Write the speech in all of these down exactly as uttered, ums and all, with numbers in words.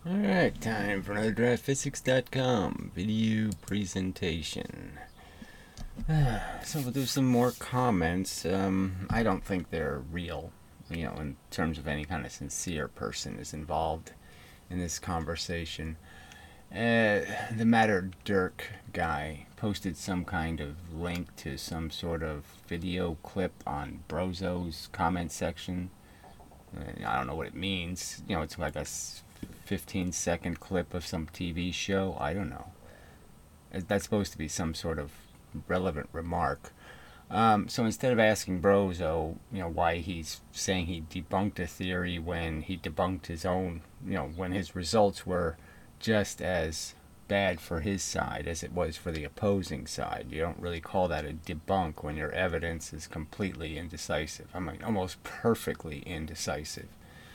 Alright, time for another draft physics dot com video presentation. So we'll do some more comments. Um, I don't think they're real, you know, in terms of any kind of sincere person is involved in this conversation. Uh, the Matter Dirk guy posted some kind of link to some sort of video clip on Brozo's comment section. Uh, I don't know what it means. You know, it's like a fifteen second clip of some T V show. I don't know. That's supposed to be some sort of relevant remark. Um, so instead of asking Brozo, you know, why he's saying he debunked a theory when he debunked his own, you know, when his results were just as bad for his side as it was for the opposing side. You don't really call that a debunk when your evidence is completely indecisive. I mean, almost perfectly indecisive.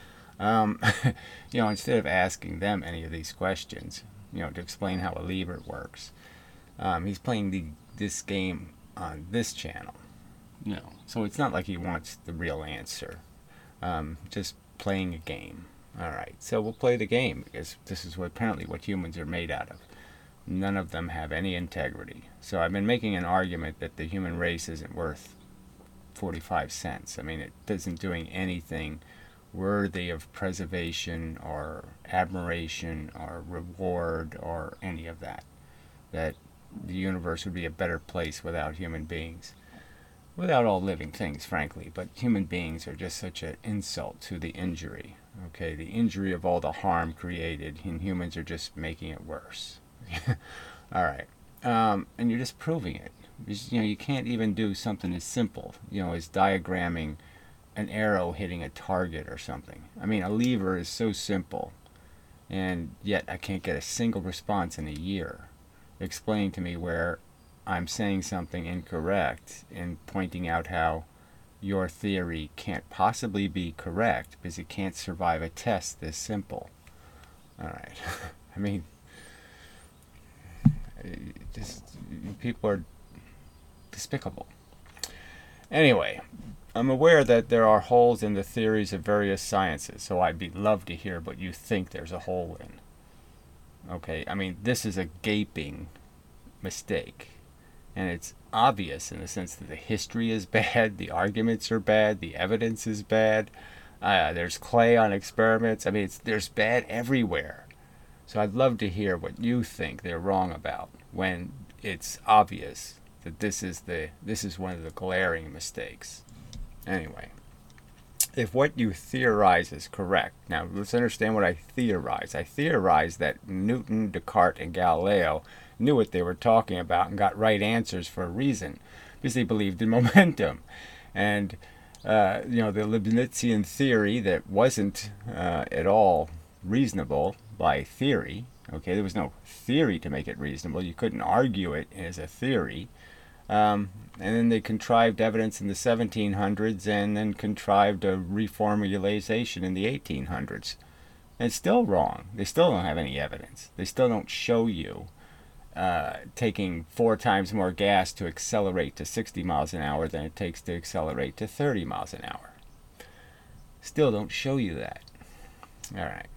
Um, you know, instead of asking them any of these questions, you know, to explain how a lever works, um, he's playing the this game on this channel. You know, so it's not like he wants the real answer. Um, just playing a game. All right, so we'll play the game because this is what apparently what humans are made out of. None of them have any integrity. So I've been making an argument that the human race isn't worth forty-five cents. I mean, it isn't doing anything worthy of preservation or admiration or reward or any of that. That the universe would be a better place without human beings. Without all living things, frankly, but human beings are just such an insult to the injury. Okay, the injury of all the harm created, and humans are just making it worse. All right, um, and you're just proving it. You know, you can't even do something as simple, you know, as diagramming an arrow hitting a target or something. I mean, a lever is so simple, and yet I can't get a single response in a year explaining to me where I'm saying something incorrect and pointing out how your theory can't possibly be correct because it can't survive a test this simple. All right. I mean, just people are despicable. Anyway, I'm aware that there are holes in the theories of various sciences, so I'd be love to hear what you think there's a hole in. Okay, I mean, this is a gaping mistake. And it's obvious in the sense that the history is bad, the arguments are bad, the evidence is bad. Uh, there's clay on experiments. I mean, it's, there's bad everywhere. So I'd love to hear what you think they're wrong about when it's obvious that this is the this is one of the glaring mistakes. Anyway, if what you theorize is correct, now let's understand what I theorize. I theorize that Newton, Descartes, and Galileo knew what they were talking about and got right answers for a reason because they believed in momentum. And, uh, you know, the Leibnizian theory that wasn't uh, at all reasonable by theory, okay, there was no theory to make it reasonable. You couldn't argue it as a theory. Um, and then they contrived evidence in the seventeen hundreds and then contrived a reformulation in the eighteen hundreds. And it's still wrong. They still don't have any evidence. They still don't show you uh, taking four times more gas to accelerate to sixty miles an hour than it takes to accelerate to thirty miles an hour. Still don't show you that. All right.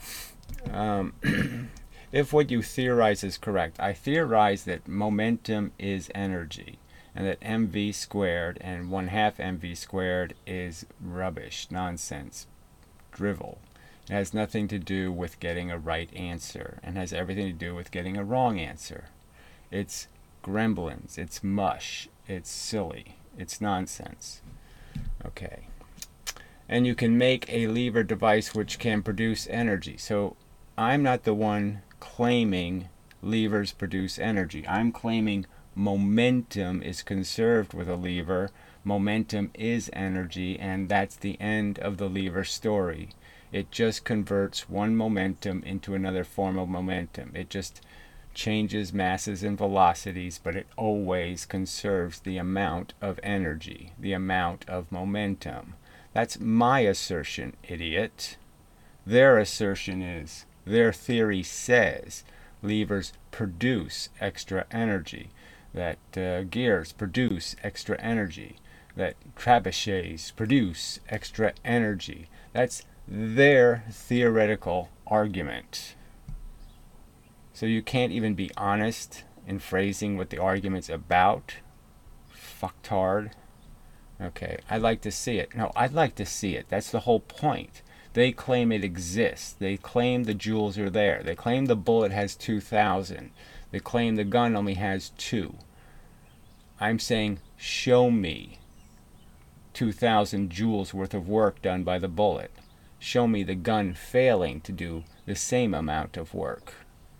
Um, if what you theorize is correct, I theorize that momentum is energy and that mv squared and one half mv squared is rubbish, nonsense, drivel. It has nothing to do with getting a right answer and has everything to do with getting a wrong answer. It's gremlins, it's mush, it's silly, it's nonsense. Okay. And you can make a lever device which can produce energy. So I'm not the one claiming levers produce energy. I'm claiming momentum is conserved with a lever. Momentum is energy, and that's the end of the lever story. It just converts one momentum into another form of momentum. It just changes masses and velocities, but it always conserves the amount of energy, the amount of momentum. That's my assertion, idiot. Their assertion is, their theory says, levers produce extra energy, that uh, gears produce extra energy, that trebuchets produce extra energy. That's their theoretical argument. So you can't even be honest in phrasing what the argument's about. Fucktard. Okay, I'd like to see it. No, I'd like to see it. That's the whole point. They claim it exists. They claim the jewels are there. They claim the bullet has two thousand. They claim the gun only has two. I'm saying, show me two thousand joules worth of work done by the bullet. Show me the gun failing to do the same amount of work.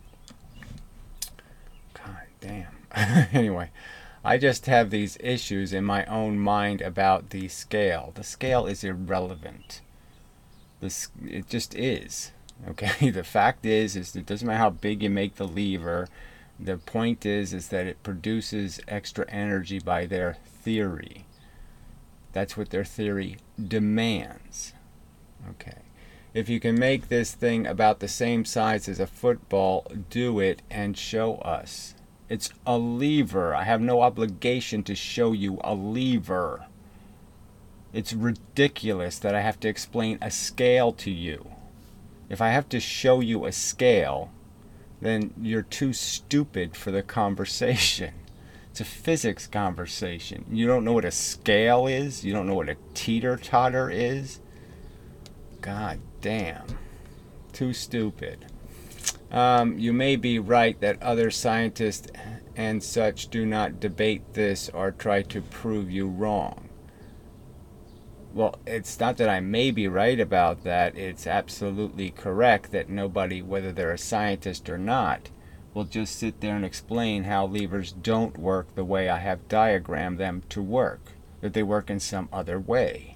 God damn. Anyway, I just have these issues in my own mind about the scale. The scale is irrelevant. This, it just is. Okay, the fact is, is it doesn't matter how big you make the lever. The point is, is that it produces extra energy by their theory. That's what their theory demands. Okay. If you can make this thing about the same size as a football, do it and show us. It's a lever. I have no obligation to show you a lever. It's ridiculous that I have to explain a scale to you. If I have to show you a scale, then you're too stupid for the conversation. It's a physics conversation. You don't know what a scale is? You don't know what a teeter-totter is? God damn. Too stupid. Um, you may be right that other scientists and such do not debate this or try to prove you wrong. Well, it's not that I may be right about that. It's absolutely correct that nobody, whether they're a scientist or not, will just sit there and explain how levers don't work the way I have diagrammed them to work, that they work in some other way.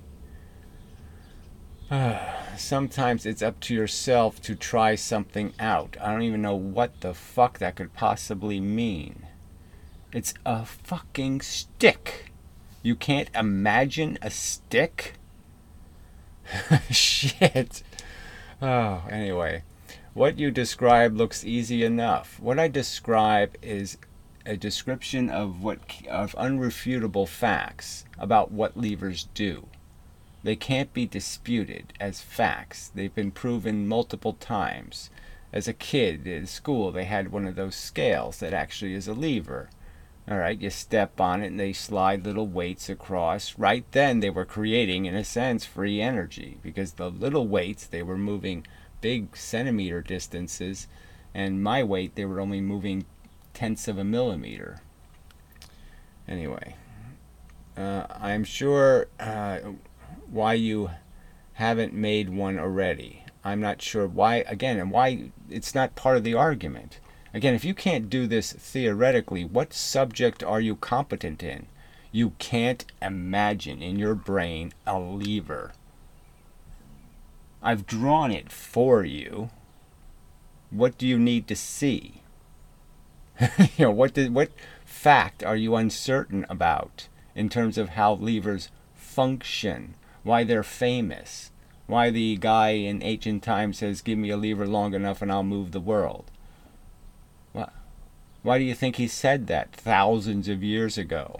Sometimes it's up to yourself to try something out. I don't even know what the fuck that could possibly mean. It's a fucking stick. You can't imagine a stick? Shit. Oh, anyway. What you describe looks easy enough. What I describe is a description of what of unrefutable facts about what levers do. They can't be disputed as facts. They've been proven multiple times. As a kid in school, they had one of those scales that actually is a lever. All right, you step on it and they slide little weights across. Right then they were creating, in a sense, free energy, because the little weights, they were moving big centimeter distances, and my weight, they were only moving tenths of a millimeter. Anyway, uh, I'm sure uh, why you haven't made one already. I'm not sure why, again, and why it's not part of the argument. Again, if you can't do this theoretically, what subject are you competent in? You can't imagine in your brain a lever. I've drawn it for you. What do you need to see? you know, what did, what fact are you uncertain about in terms of how levers function? Why they're famous? Why the guy in ancient times says, give me a lever long enough and I'll move the world? Why do you think he said that thousands of years ago?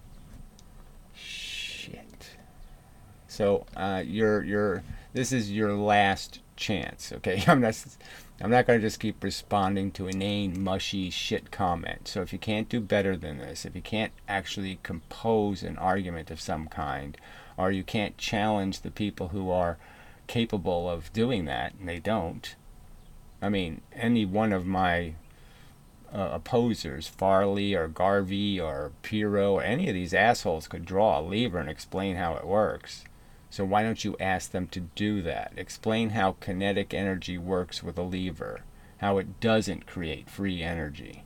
Shit. So uh, you're you're this is your last chance. Okay, I'm not I'm not going to just keep responding to inane, mushy shit comments. So if you can't do better than this, if you can't actually compose an argument of some kind, or you can't challenge the people who are capable of doing that, and they don't. I mean, any one of my Uh, opposers, Farley or Garvey or Pirro or any of these assholes could draw a lever and explain how it works. So why don't you ask them to do that? Explain how kinetic energy works with a lever, how it doesn't create free energy.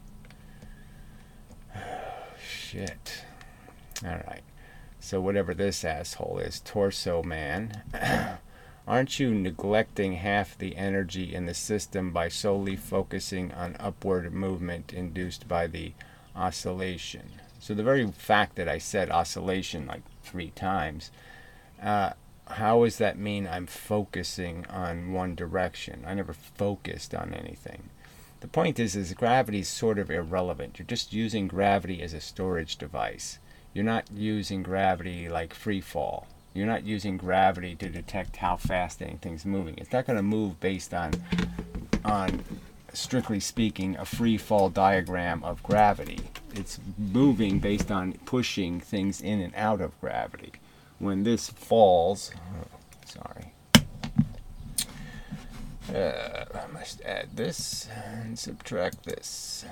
Shit. Alright. So whatever this asshole is, Torso Man, aren't you neglecting half the energy in the system by solely focusing on upward movement induced by the oscillation? So the very fact that I said oscillation like three times, uh, how does that mean I'm focusing on one direction? I never focused on anything. The point is, is gravity is sort of irrelevant. You're just using gravity as a storage device. You're not using gravity like free fall. You're not using gravity to detect how fast anything's moving. It's not going to move based on, on, strictly speaking, a free fall diagram of gravity. It's moving based on pushing things in and out of gravity. When this falls, oh, sorry, uh, I must add this and subtract this.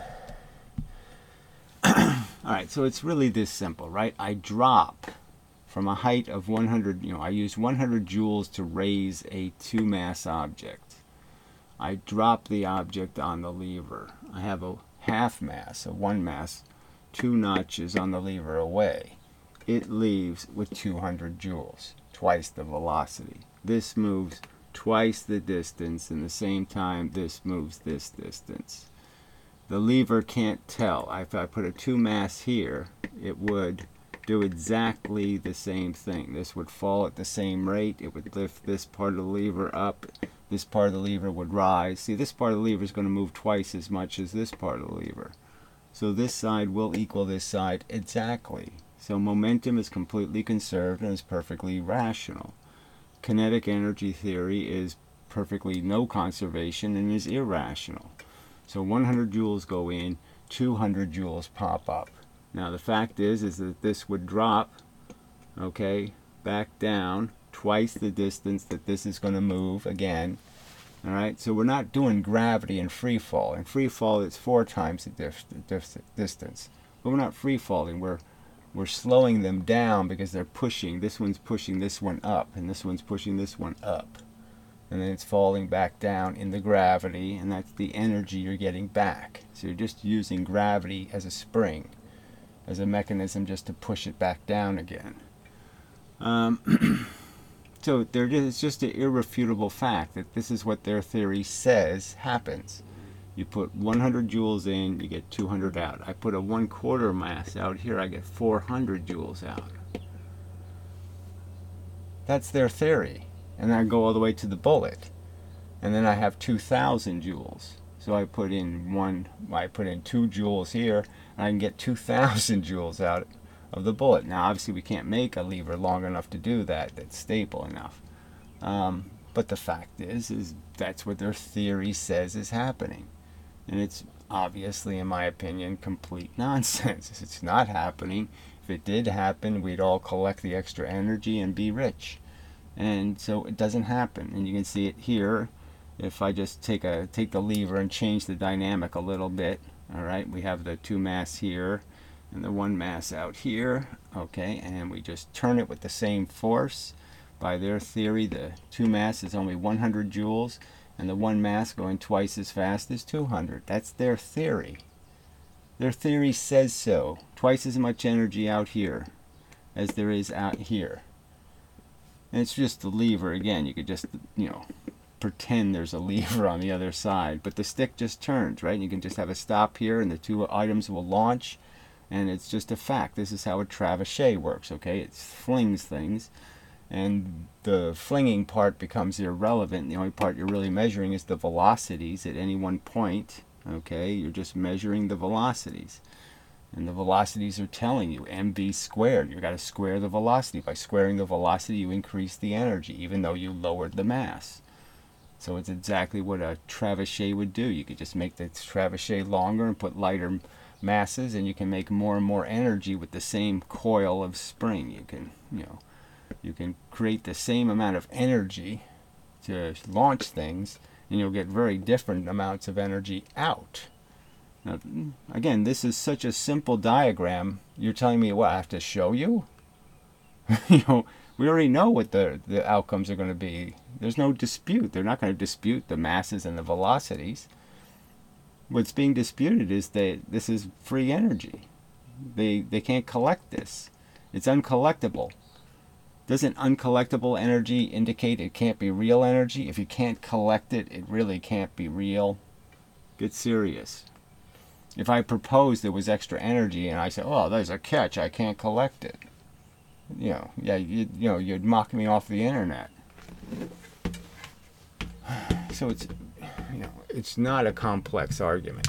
Alright, so it's really this simple, right? I drop from a height of one hundred, you know, I use one hundred joules to raise a two mass object. I drop the object on the lever. I have a half mass, a one mass, two notches on the lever away. It leaves with two hundred joules, twice the velocity. This moves twice the distance, and the same time this moves this distance. The lever can't tell. If I put a two mass here, it would do exactly the same thing. This would fall at the same rate. It would lift this part of the lever up. This part of the lever would rise. See, this part of the lever is going to move twice as much as this part of the lever. So this side will equal this side exactly. So momentum is completely conserved and is perfectly rational. Kinetic energy theory is perfectly no conservation and is irrational. So one hundred joules go in, two hundred joules pop up. Now the fact is, is that this would drop, okay, back down twice the distance that this is going to move again. All right, so we're not doing gravity in free fall. In free fall, it's four times the dif dif distance. But we're not free falling. We're we're slowing them down because they're pushing. This one's pushing this one up, and this one's pushing this one up. And then it's falling back down in the gravity, and that's the energy you're getting back. So you're just using gravity as a spring, as a mechanism just to push it back down again. Um, so there is just an irrefutable fact that this is what their theory says happens. You put one hundred joules in, you get two hundred out. I put a one quarter mass out here, I get four hundred joules out. That's their theory. And then I go all the way to the bullet. And then I have two thousand joules. So I put in one, I put in two joules here, and I can get two thousand joules out of the bullet. Now obviously we can't make a lever long enough to do that, that's stable enough. Um, but the fact is, is that's what their theory says is happening. And it's obviously, in my opinion, complete nonsense. It's not happening. If it did happen, we'd all collect the extra energy and be rich. And so it doesn't happen. And you can see it here. If I just take a take the lever and change the dynamic a little bit, all right, we have the two mass here and the one mass out here, okay, and we just turn it with the same force. By their theory, the two mass is only one hundred joules, and the one mass going twice as fast as two hundred. That's their theory. Their theory says so. Twice as much energy out here as there is out here. And it's just the lever again. You could just, you know, pretend there's a lever on the other side, but the stick just turns, right? You can just have a stop here and the two items will launch, and it's just a fact. This is how a trebuchet works, okay? It flings things, and the flinging part becomes irrelevant. The only part you're really measuring is the velocities at any one point, okay? You're just measuring the velocities. And the velocities are telling you mv squared. You've got to square the velocity. By squaring the velocity, you increase the energy, even though you lowered the mass. So it's exactly what a trebuchet would do. You could just make the trebuchet longer and put lighter masses, and you can make more and more energy with the same coil of spring. You can, you know, you can create the same amount of energy to launch things, and you'll get very different amounts of energy out. Now, again, this is such a simple diagram. You're telling me what I have to show you? You know, we already know what the, the outcomes are going to be. There's no dispute. They're not going to dispute the masses and the velocities. What's being disputed is that this is free energy. They, they can't collect this. It's uncollectible. Doesn't uncollectible energy indicate it can't be real energy? If you can't collect it, it really can't be real. Get serious. If I proposed there was extra energy and I said, oh, there's a catch, I can't collect it. You know, yeah, you, you know, you'd mock me off the internet. So it's, you know, it's not a complex argument.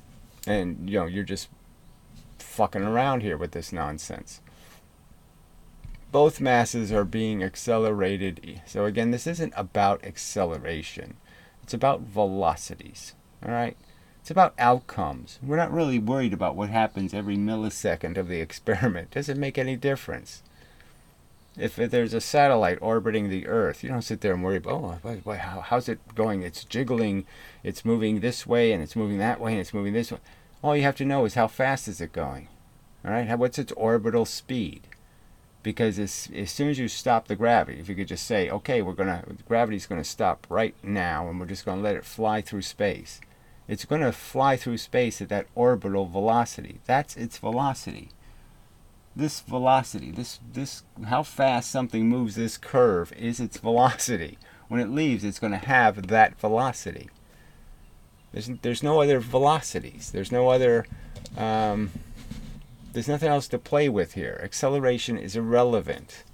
And, you know, you're just fucking around here with this nonsense. both masses are being accelerated. So again, this isn't about acceleration. It's about velocities. All right? It's about outcomes. We're not really worried about what happens every millisecond of the experiment. Does it make any difference? If there's a satellite orbiting the Earth, you don't sit there and worry about, oh, wait, wait, how, how's it going? It's jiggling, it's moving this way, and it's moving that way, and it's moving this way. All you have to know is how fast is it going. All right? How, what's its orbital speed? Because as, as soon as you stop the gravity, if you could just say, okay, we're gonna, gravity's going to stop right now, and we're just going to let it fly through space. It's going to fly through space at that orbital velocity. That's its velocity. This velocity, this, this, how fast something moves this curve is its velocity. When it leaves, it's going to have that velocity. There's, there's no other velocities. There's no other, um, there's nothing else to play with here. Acceleration is irrelevant.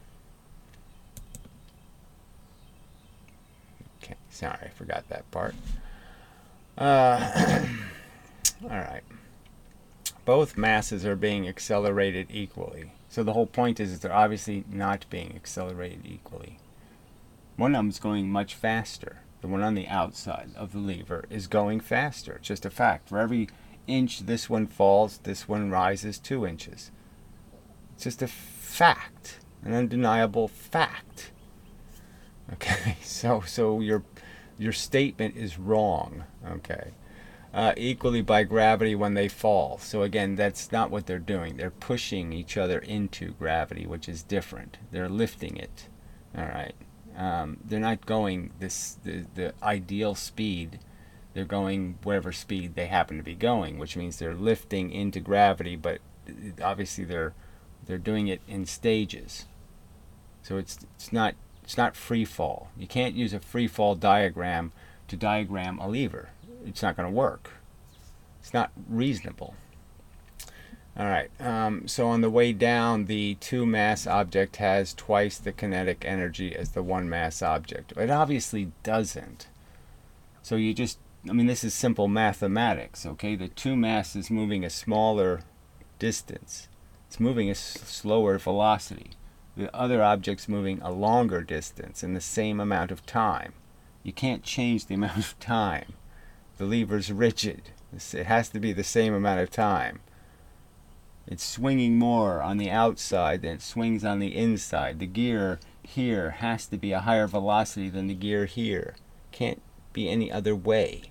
Okay, sorry, I forgot that part. Uh, all right. Both masses are being accelerated equally. So the whole point is that they're obviously not being accelerated equally. One of them is going much faster. The one on the outside of the lever is going faster. It's just a fact. For every inch this one falls, this one rises two inches. It's just a fact, an undeniable fact. Okay, so so your your statement is wrong. Okay. Uh, equally by gravity when they fall. So again, that's not what they're doing. They're pushing each other into gravity, which is different. They're lifting it. All right. Um, they're not going this the, the ideal speed. They're going whatever speed they happen to be going, which means they're lifting into gravity. But obviously, they're they're doing it in stages. So it's it's not it's not free fall. You can't use a free fall diagram to diagram a lever. It's not going to work. It's not reasonable. All right. Um, so on the way down, the two-mass object has twice the kinetic energy as the one-mass object. It obviously doesn't. So you just, I mean, this is simple mathematics, okay? The two-mass is moving a smaller distance. It's moving a s slower velocity. The other object's moving a longer distance in the same amount of time. You can't change the amount of time. The lever's rigid. It has to be the same amount of time. It's swinging more on the outside than it swings on the inside. The gear here has to be a higher velocity than the gear here. Can't be any other way.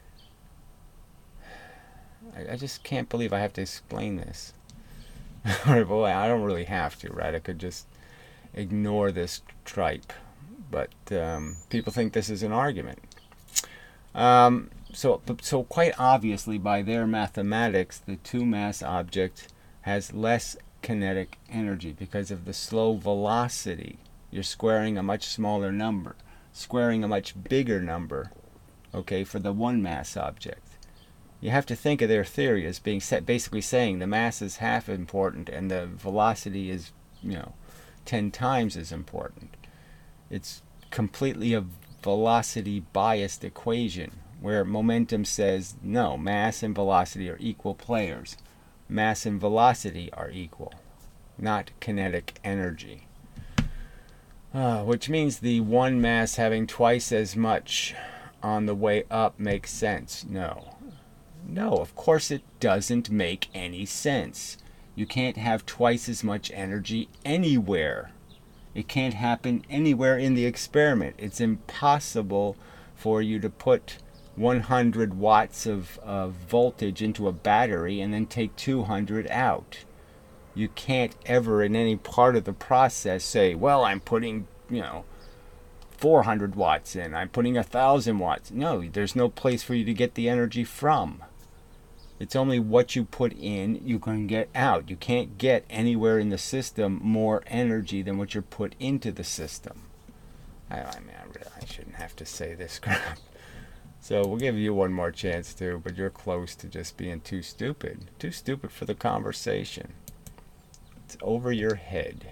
I, I just can't believe I have to explain this. Well, I don't really have to, right? I could just ignore this tripe. But um, people think this is an argument. Um, so, so quite obviously, by their mathematics, the two-mass object has less kinetic energy because of the slow velocity. You're squaring a much smaller number, squaring a much bigger number, okay, for the one-mass object. You have to think of their theory as being set, basically saying the mass is half important and the velocity is, you know, ten times as important. It's completely a velocity biased equation where momentum says no, mass and velocity are equal players. Mass and velocity are equal, not kinetic energy. Uh, which means the one mass having twice as much on the way up makes sense. No. No, of course it doesn't make any sense. You can't have twice as much energy anywhere. It can't happen anywhere in the experiment. It's impossible for you to put one hundred watts of, of voltage into a battery and then take two hundred out. You can't ever in any part of the process say, well, I'm putting, you know, four hundred watts in. I'm putting one thousand watts. No, there's no place for you to get the energy from. It's only what you put in you can get out. You can't get anywhere in the system more energy than what you're put into the system. I, I mean, I, really, I shouldn't have to say this crap. So we'll give you one more chance too, but you're close to just being too stupid. Too stupid for the conversation. It's over your head.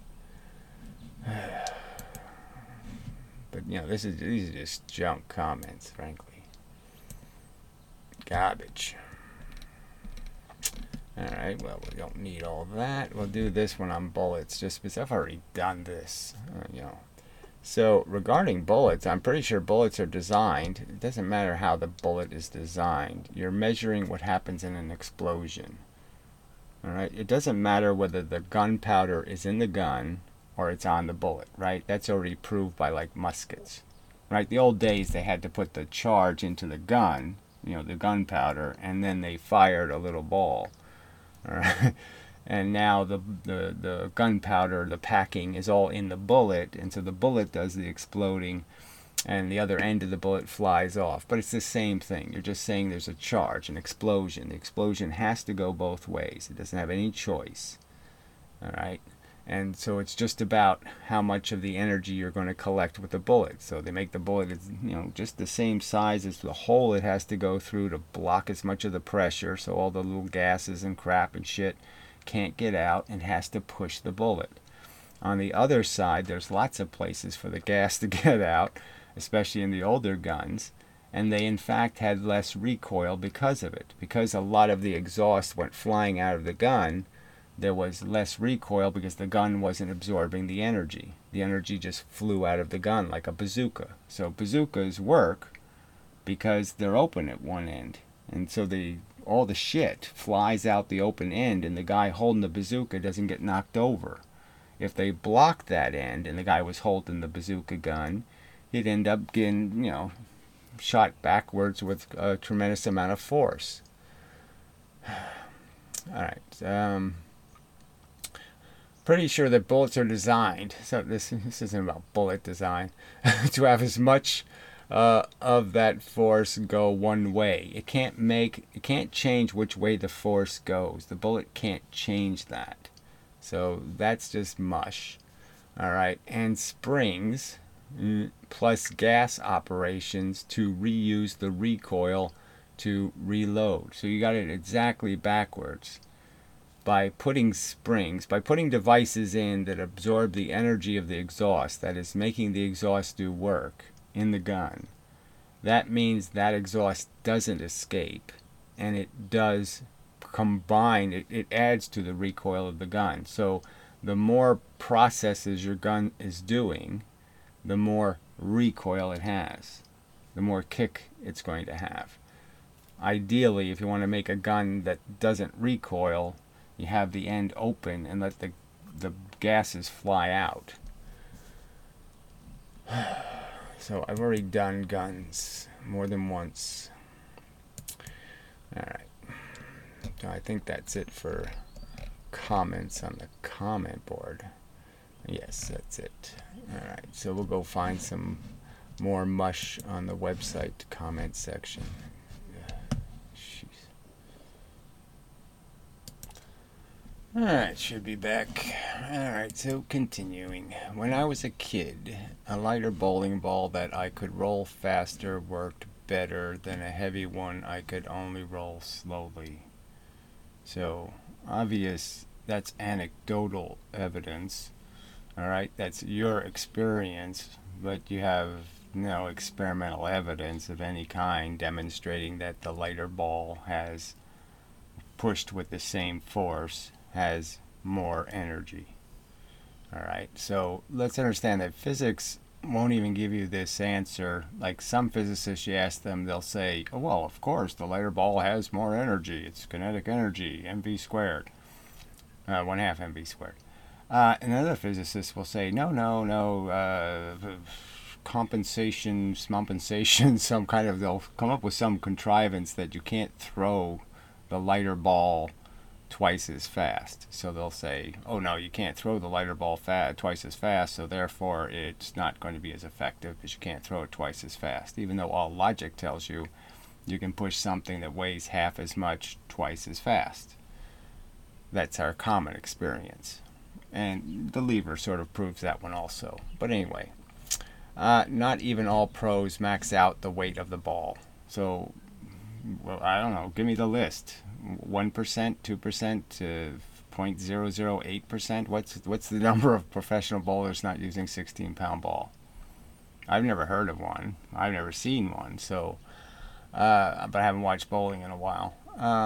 But, you know, this is these are just junk comments, frankly. Garbage. Alright, well, we don't need all that. We'll do this one on bullets, just because I've already done this, uh, you know. So, regarding bullets, I'm pretty sure bullets are designed. It doesn't matter how the bullet is designed. You're measuring what happens in an explosion. Alright, it doesn't matter whether the gunpowder is in the gun or it's on the bullet, right? That's already proved by, like, muskets. Right, the old days they had to put the charge into the gun, you know, the gunpowder, and then they fired a little ball. All right. And now the, the, the gunpowder, the packing is all in the bullet, and so the bullet does the exploding, and the other end of the bullet flies off. But it's the same thing. You're just saying there's a charge, an explosion. The explosion has to go both ways. It doesn't have any choice. All right. And so it's just about how much of the energy you're going to collect with the bullet. So they make the bullet, you know, just the same size as the hole it has to go through to block as much of the pressure, so all the little gases and crap and shit can't get out, and has to push the bullet. On the other side, there's lots of places for the gas to get out, especially in the older guns, and they in fact had less recoil because of it. Because a lot of the exhaust went flying out of the gun, there was less recoil because the gun wasn't absorbing the energy. The energy just flew out of the gun like a bazooka. So bazookas work because they're open at one end. And so the all the shit flies out the open end, and the guy holding the bazooka doesn't get knocked over. If they blocked that end and the guy was holding the bazooka gun, he'd end up getting, you know, shot backwards with a tremendous amount of force. Alright, um... pretty sure that bullets are designed, so this, this isn't about bullet design, to have as much uh, of that force go one way. It can't make, it can't change which way the force goes. The bullet can't change that. So that's just mush. Alright, and springs mm, plus gas operations to reuse the recoil to reload. So you got it exactly backwards. By putting springs, by putting devices in that absorb the energy of the exhaust, that is making the exhaust do work in the gun, that means that exhaust doesn't escape, and it does combine, it, it adds to the recoil of the gun. So the more processes your gun is doing, the more recoil it has, the more kick it's going to have. Ideally, if you want to make a gun that doesn't recoil, you have the end open and let the the gases fly out. So I've already done guns more than once. Alright. So I think that's it for comments on the comment board. Yes, that's it. Alright, so we'll go find some more mush on the website comment section. Alright, should be back. Alright, so continuing. When I was a kid, a lighter bowling ball that I could roll faster worked better than a heavy one I could only roll slowly. So, obvious, that's anecdotal evidence. Alright, that's your experience, but you have no experimental evidence of any kind demonstrating that the lighter ball has pushed with the same force has more energy. Alright, so let's understand that physics won't even give you this answer. Like some physicists, you ask them, they'll say, oh, well, of course, the lighter ball has more energy. It's kinetic energy, mv squared. Uh, one half mv squared. Uh, another physicist will say, no, no, no, uh, compensation, smumpensation, some kind of, they'll come up with some contrivance that you can't throw the lighter ball twice as fast. So they'll say, oh no, you can't throw the lighter ball fa- twice as fast, so therefore it's not going to be as effective because you can't throw it twice as fast. Even though all logic tells you you can push something that weighs half as much twice as fast. That's our common experience. And the lever sort of proves that one also. But anyway, uh, not even all pros max out the weight of the ball. So, well, I don't know, give me the list. one percent, two percent, to zero point zero zero eight percent? What's what's the number of professional bowlers not using sixteen pound ball? I've never heard of one. I've never seen one. So, uh, but I haven't watched bowling in a while. Um,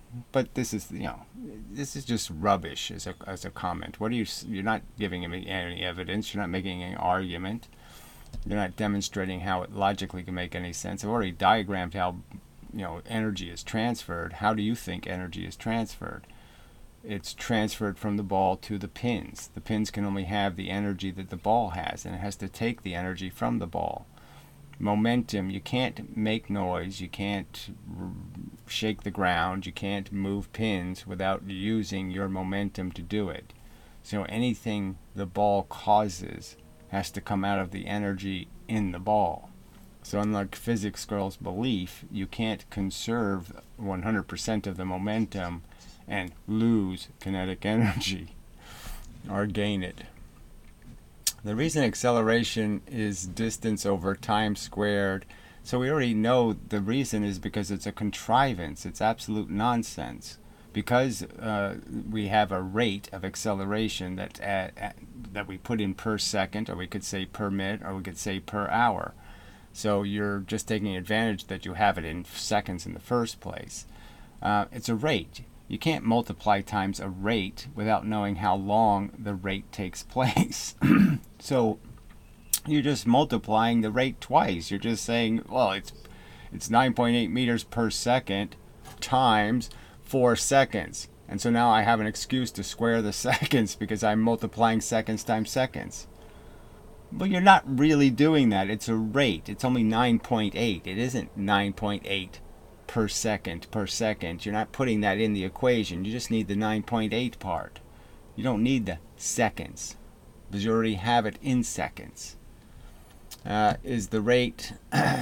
But this is, you know, this is just rubbish as a as a comment. What are you? You're not giving him any evidence. You're not making any argument. You're not demonstrating how it logically can make any sense. I've already diagrammed how, you know, energy is transferred. How do you think energy is transferred? It's transferred from the ball to the pins. The pins can only have the energy that the ball has, and it has to take the energy from the ball. Momentum, you can't make noise, you can't shake the ground, you can't move pins without using your momentum to do it. So anything the ball causes has to come out of the energy in the ball. So unlike physics girls' belief, you can't conserve one hundred percent of the momentum and lose kinetic energy or gain it. The reason acceleration is distance over time squared, so we already know the reason is because it's a contrivance. It's absolute nonsense. Because uh, we have a rate of acceleration that at, at, that we put in per second, or we could say per minute, or we could say per hour. So you're just taking advantage that you have it in seconds in the first place. Uh, it's a rate. You can't multiply times a rate without knowing how long the rate takes place. So you're just multiplying the rate twice. You're just saying, well, it's it's nine point eight meters per second times four seconds. And so now I have an excuse to square the seconds because I'm multiplying seconds times seconds. But you're not really doing that. It's a rate. It's only nine point eight. It isn't nine point eight per second per second. You're not putting that in the equation. You just need the nine point eight part. You don't need the seconds because you already have it in seconds. Uh, is the rate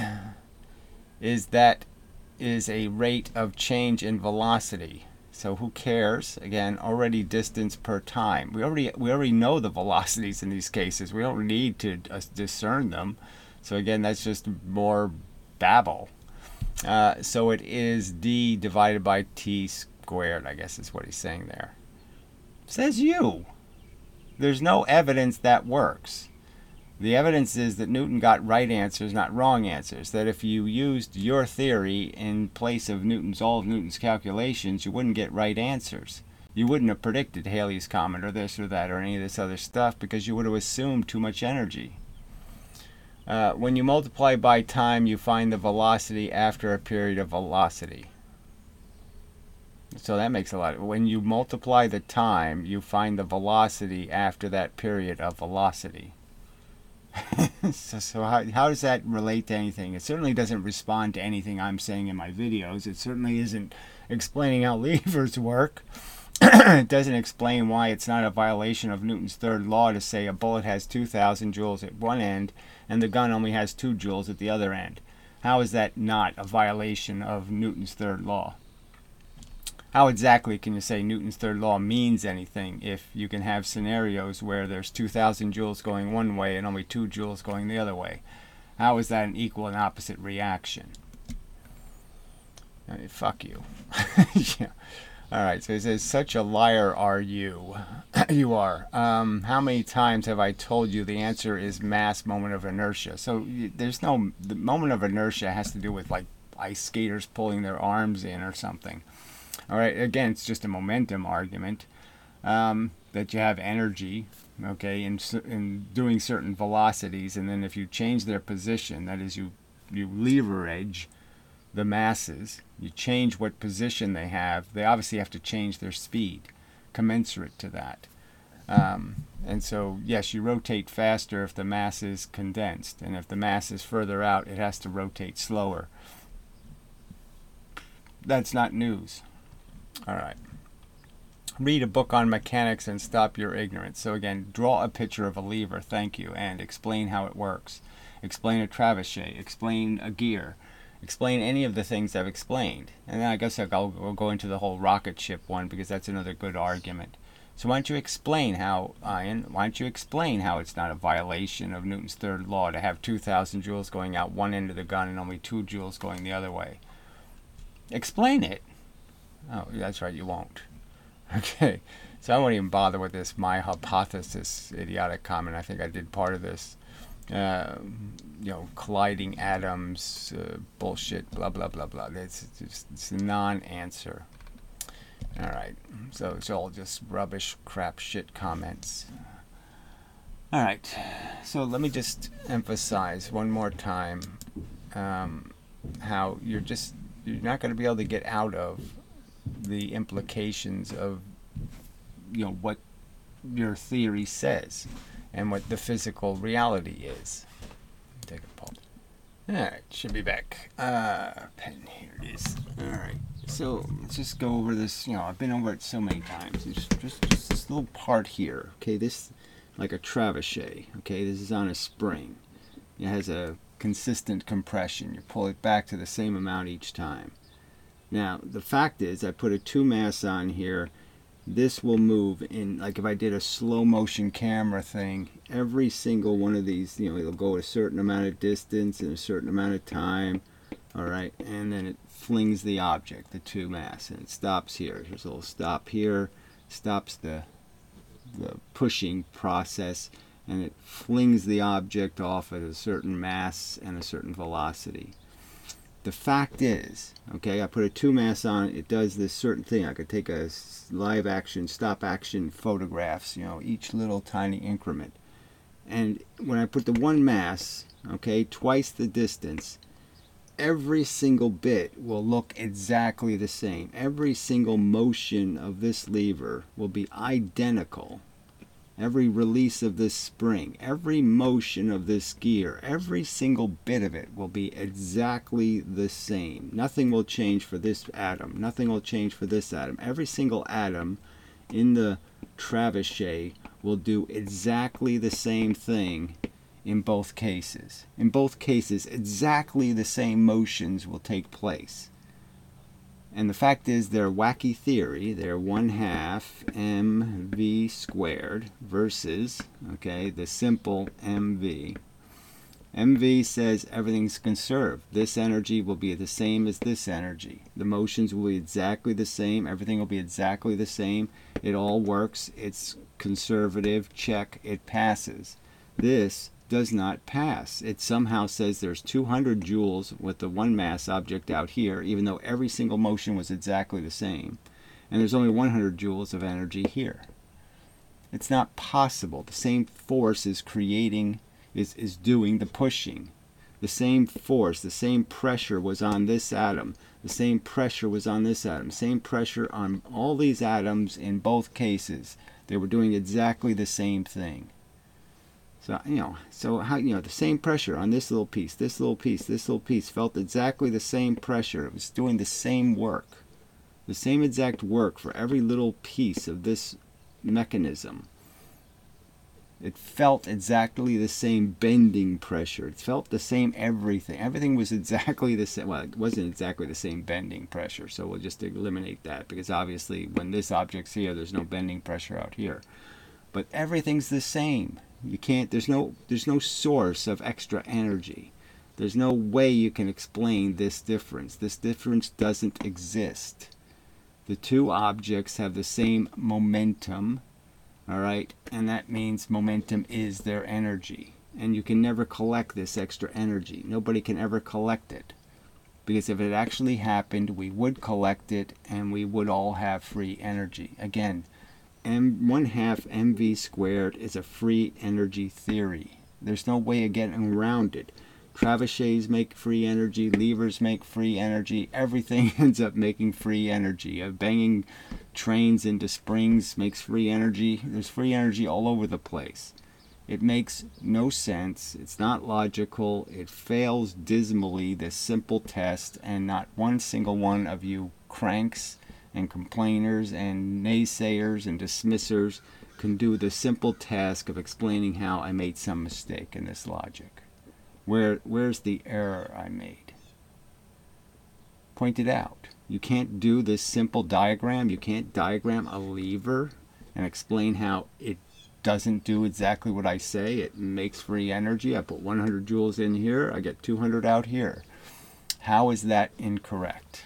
is that is a rate of change in velocity. So who cares? Again, already distance per time. We already we already know the velocities in these cases. We don't need to uh, discern them. So again, that's just more babble. Uh, so it is d divided by t squared, I guess is what he's saying there. Says you. There's no evidence that works. The evidence is that Newton got right answers, not wrong answers. That if you used your theory in place of Newton's all of Newton's calculations, you wouldn't get right answers. You wouldn't have predicted Halley's Comet or this or that or any of this other stuff because you would have assumed too much energy. Uh, when you multiply by time, you find the velocity after a period of velocity. So that makes a lot of, when you multiply the time, you find the velocity after that period of velocity. so so how, how does that relate to anything? It certainly doesn't respond to anything I'm saying in my videos. It certainly isn't explaining how levers work. It doesn't explain why it's not a violation of Newton's third law to say a bullet has two thousand joules at one end and the gun only has two joules at the other end. How is that not a violation of Newton's third law? How exactly can you say Newton's third law means anything if you can have scenarios where there's two thousand joules going one way and only two joules going the other way? How is that an equal and opposite reaction? I mean, fuck you. Yeah. Alright, so it says, such a liar are you. You are. Um, how many times have I told you the answer is mass moment of inertia? So there's no, the moment of inertia has to do with like ice skaters pulling their arms in or something. Alright, again, it's just a momentum argument. Um, that you have energy, okay, in, in doing certain velocities, and then if you change their position, that is you, you leverage the masses, you change what position they have, they obviously have to change their speed commensurate to that. Um, and so, yes, you rotate faster if the mass is condensed, and if the mass is further out, it has to rotate slower. That's not news. All right. Read a book on mechanics and stop your ignorance. So again, draw a picture of a lever, thank you, and explain how it works. Explain a trebuchet, explain a gear. Explain any of the things I've explained. And then I guess I'll, I'll go into the whole rocket ship one because that's another good argument. So why don't you explain how, Ian, why don't you explain how it's not a violation of Newton's third law to have two thousand joules going out one end of the gun and only two joules going the other way? Explain it. Oh, that's right, you won't. Okay, so I won't even bother with this my hypothesis idiotic comment. I think I did part of this. Uh, you know, colliding atoms, uh, bullshit, blah, blah, blah, blah. It's just it's a non-answer. Alright, so it's all just rubbish, crap, shit comments. Alright, so let me just emphasize one more time um, how you're just, you're not going to be able to get out of the implications of, you know, what your theory says and what the physical reality is. Take a pulse. Alright, should be back. Uh, pen, here it is. Alright, so let's just go over this. You know, I've been over it so many times. Just, just, just this little part here. Okay, this, like a trebuchet. Okay, this is on a spring. It has a consistent compression. You pull it back to the same amount each time. Now, the fact is, I put a two mass on here. This will move in, like if I did a slow motion camera thing, every single one of these, you know, it'll go a certain amount of distance in a certain amount of time, all right, and then it flings the object, the two mass, and it stops here. There's a little stop here, stops the, the pushing process, and it flings the object off at a certain mass and a certain velocity. The fact is, okay, I put a two mass on it, it does this certain thing. I could take a live action, stop action photographs, you know, each little tiny increment. And when I put the one mass, okay, twice the distance, every single bit will look exactly the same. Every single motion of this lever will be identical. Every release of this spring, every motion of this gear, every single bit of it will be exactly the same. Nothing will change for this atom. Nothing will change for this atom. Every single atom in the trebuchet will do exactly the same thing in both cases. In both cases, exactly the same motions will take place. And the fact is, their wacky theory, their one half mv squared versus, okay, the simple mv. mv says everything's conserved. This energy will be the same as this energy. The motions will be exactly the same. Everything will be exactly the same. It all works. It's conservative. Check. It passes. This does not pass. It somehow says there's two hundred joules with the one mass object out here, even though every single motion was exactly the same. And there's only one hundred joules of energy here. It's not possible. The same force is creating, is, is doing the pushing. The same force, the same pressure was on this atom. The same pressure was on this atom. Same pressure on all these atoms in both cases. They were doing exactly the same thing. So, you know, so how, you know, the same pressure on this little piece, this little piece, this little piece felt exactly the same pressure. It was doing the same work. The same exact work for every little piece of this mechanism. It felt exactly the same bending pressure. It felt the same everything. Everything was exactly the same. Well, it wasn't exactly the same bending pressure, so we'll just eliminate that, because obviously when this object's here, there's no bending pressure out here. But everything's the same. You can't, there's no, there's no source of extra energy. There's no way you can explain this difference. This difference doesn't exist. The two objects have the same momentum, all right? And that means momentum is their energy. And you can never collect this extra energy. Nobody can ever collect it. Because if it actually happened, we would collect it and we would all have free energy. Again, M one half mv squared is a free energy theory. There's no way of getting around it. Trebuchets make free energy, levers make free energy, everything ends up making free energy. Uh, banging trains into springs makes free energy. There's free energy all over the place. It makes no sense. It's not logical. It fails dismally, this simple test, and not one single one of you cranks and complainers and naysayers and dismissers can do the simple task of explaining how I made some mistake in this logic. Where, where's the error I made? Point it out. You can't do this simple diagram. You can't diagram a lever and explain how it doesn't do exactly what I say. It makes free energy. I put one hundred joules in here. I get two hundred out here. How is that incorrect?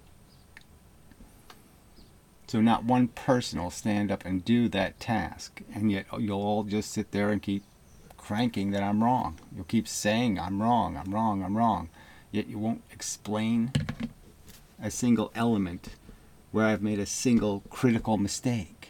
So not one person will stand up and do that task, and yet you'll all just sit there and keep cranking that I'm wrong. You'll keep saying I'm wrong, I'm wrong, I'm wrong, yet you won't explain a single element where I've made a single critical mistake.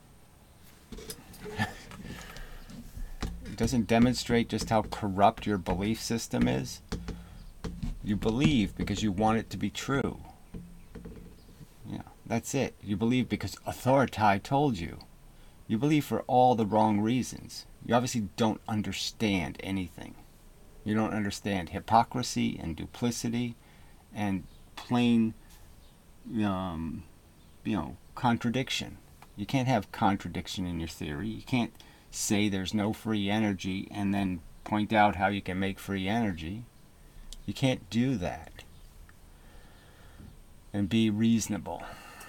It doesn't demonstrate just how corrupt your belief system is. You believe because you want it to be true. Yeah, that's it. You believe because authority told you. You believe for all the wrong reasons. You obviously don't understand anything. You don't understand hypocrisy and duplicity and plain, um, you know, contradiction. You can't have contradiction in your theory. You can't say there's no free energy and then point out how you can make free energy. You can't do that. And be reasonable.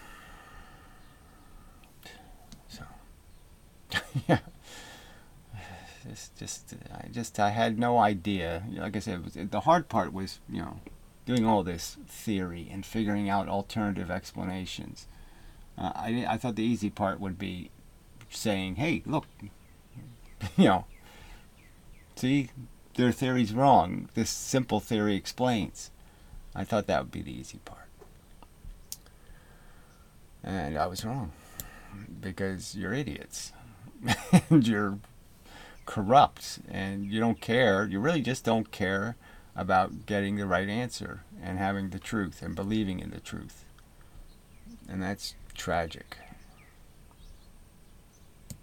So, yeah. It's just, I just, I had no idea. Like I said, it was, the hard part was, you know, doing all this theory and figuring out alternative explanations. Uh, I, I thought the easy part would be saying, hey, look, you know, see, their theory's wrong. This simple theory explains. I thought that would be the easy part. And I was wrong. Because you're idiots. And you're corrupt. And you don't care. You really just don't care about getting the right answer and having the truth and believing in the truth. And that's tragic.